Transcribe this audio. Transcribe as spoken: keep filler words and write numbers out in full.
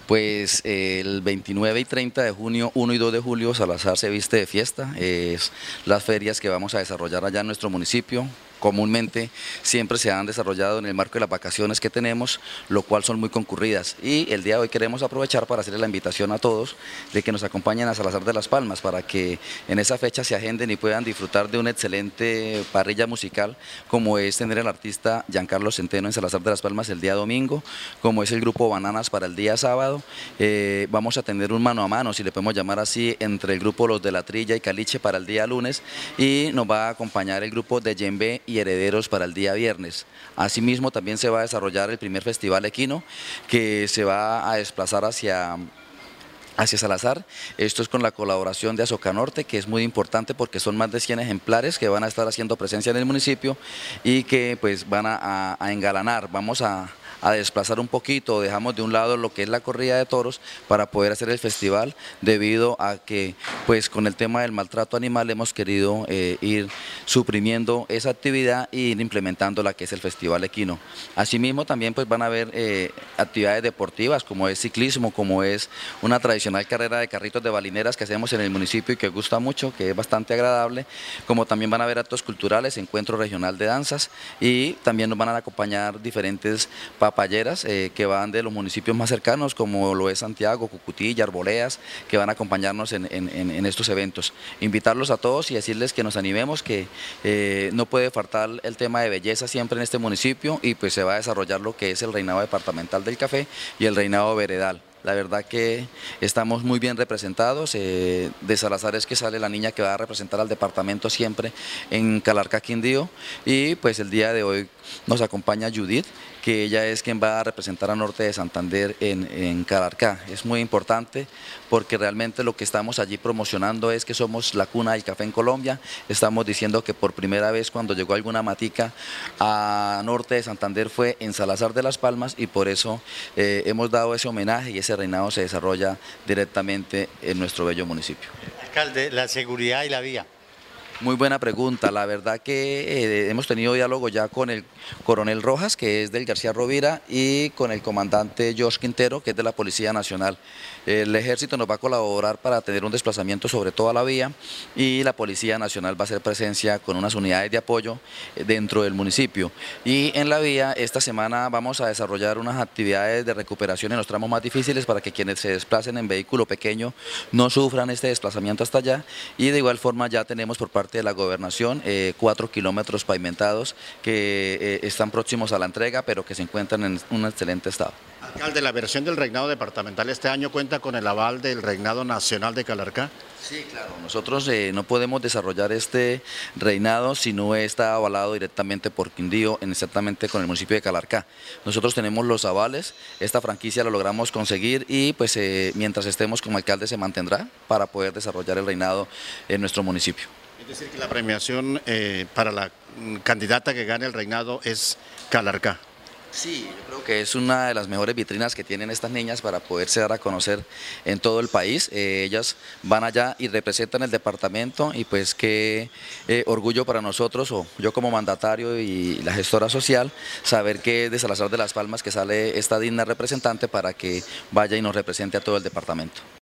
Pues eh, el veintinueve y treinta de junio, uno y dos de julio, Salazar se viste de fiesta. Es las ferias que vamos a desarrollar allá en nuestro municipio. Comúnmente siempre se han desarrollado en el marco de las vacaciones que tenemos, lo cual son muy concurridas. Y el día de hoy queremos aprovechar para hacerle la invitación a todos de que nos acompañen a Salazar de las Palmas para que en esa fecha se agenden y puedan disfrutar de una excelente parrilla musical, como es tener el artista Giancarlo Centeno en Salazar de las Palmas el día domingo, como es el grupo Bananas para el día sábado. Eh, vamos a tener un mano a mano, si le podemos llamar así, entre el grupo Los de la Trilla y Caliche para el día lunes, y nos va a acompañar el grupo de Yembe y Herederos para el día viernes. Asimismo también se va a desarrollar el primer festival equino, que se va a desplazar hacia hacia Salazar. Esto es con la colaboración de Azoka Norte, que es muy importante porque son más de cien ejemplares que van a estar haciendo presencia en el municipio y que pues van a, a, a engalanar. Vamos a a desplazar un poquito, dejamos de un lado lo que es la corrida de toros para poder hacer el festival, debido a que pues con el tema del maltrato animal hemos querido eh, ir suprimiendo esa actividad e ir implementando la que es el festival equino. Asimismo también pues van a haber eh, actividades deportivas como es ciclismo, como es una tradicional carrera de carritos de balineras que hacemos en el municipio y que gusta mucho, que es bastante agradable, como también van a haber actos culturales, encuentro regional de danzas, y también nos van a acompañar diferentes papayeras eh, que van de los municipios más cercanos, como lo es Santiago, Cucutí, Arboledas, que van a acompañarnos en, en, en estos eventos. Invitarlos a todos y decirles que nos animemos, que eh, no puede faltar el tema de belleza siempre en este municipio, y pues se va a desarrollar lo que es el reinado departamental del café y el reinado veredal. La verdad que estamos muy bien representados. Eh, de Salazar es que sale la niña que va a representar al departamento siempre en Calarcá, Quindío, y pues el día de hoy nos acompaña Judith, que ella es quien va a representar a Norte de Santander en, en Calarcá. Es muy importante porque realmente lo que estamos allí promocionando es que somos la cuna del café en Colombia. Estamos diciendo que por primera vez cuando llegó alguna matica a Norte de Santander fue en Salazar de las Palmas, y por eso eh, hemos dado ese homenaje y ese reinado se desarrolla directamente en nuestro bello municipio. Alcalde, la seguridad y la vía. Muy buena pregunta. La verdad que eh, hemos tenido diálogo ya con el coronel Rojas, que es del García Rovira, y con el comandante Josh Quintero, que es de la Policía Nacional. El ejército nos va a colaborar para tener un desplazamiento sobre toda la vía, y la Policía Nacional va a hacer presencia con unas unidades de apoyo dentro del municipio. Y en la vía esta semana vamos a desarrollar unas actividades de recuperación en los tramos más difíciles para que quienes se desplacen en vehículo pequeño no sufran este desplazamiento hasta allá, y de igual forma ya tenemos por parte de la gobernación eh, cuatro kilómetros pavimentados que eh, están próximos a la entrega, pero que se encuentran en un excelente estado. Alcalde, la versión del reinado departamental este año cuenta con el aval del reinado nacional de Calarcá. Sí, claro. Nosotros eh, no podemos desarrollar este reinado si no está avalado directamente por Quindío, exactamente con el municipio de Calarcá. Nosotros tenemos los avales, esta franquicia la logramos conseguir, y pues eh, mientras estemos como alcalde se mantendrá para poder desarrollar el reinado en nuestro municipio. Es decir, que la premiación eh, para la candidata que gane el reinado es Calarcá. Sí, yo creo que es una de las mejores vitrinas que tienen estas niñas para poderse dar a conocer en todo el país. Eh, ellas van allá y representan el departamento, y pues qué eh, orgullo para nosotros, o yo como mandatario y la gestora social, saber que es de Salazar de las Palmas que sale esta digna representante para que vaya y nos represente a todo el departamento.